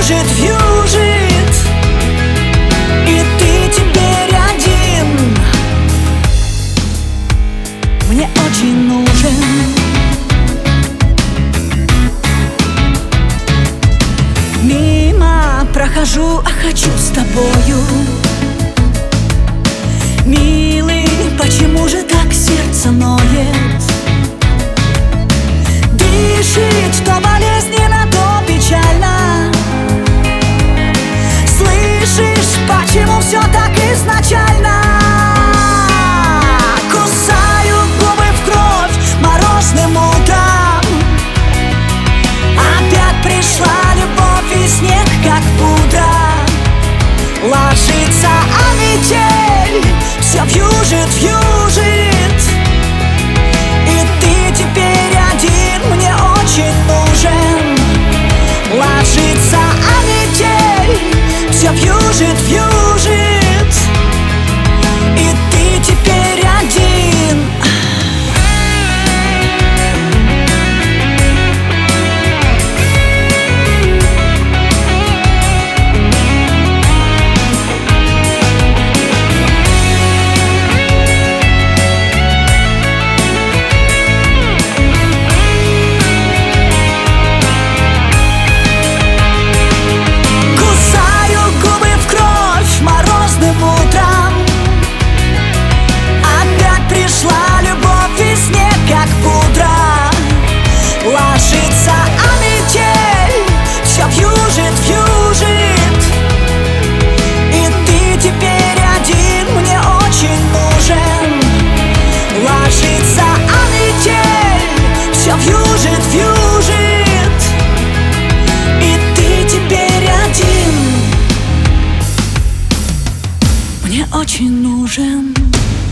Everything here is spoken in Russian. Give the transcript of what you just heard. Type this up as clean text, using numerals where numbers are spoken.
вьюжит, вьюжит, и ты теперь один. Мне очень нужен. Мимо прохожу, а хочу с тобою. Милый, почему же так сердце ноет? Дышит то болезненно, то печально. Слышишь, почему все так изначально? Кусаю губы в кровь морозным утром. Опять пришла любовь и снег, как пудра. Ложится, а метель все вьюжит, вьюжит, и ты теперь один, мне очень нужен. Ложится, а метель все вьюжит, вьюжит, и ты теперь один. Ложится, а метель все вьюжит, вьюжит, и ты теперь один, мне очень нужен. Ложится, а метель все вьюжит, вьюжит, и ты теперь один, мне очень нужен.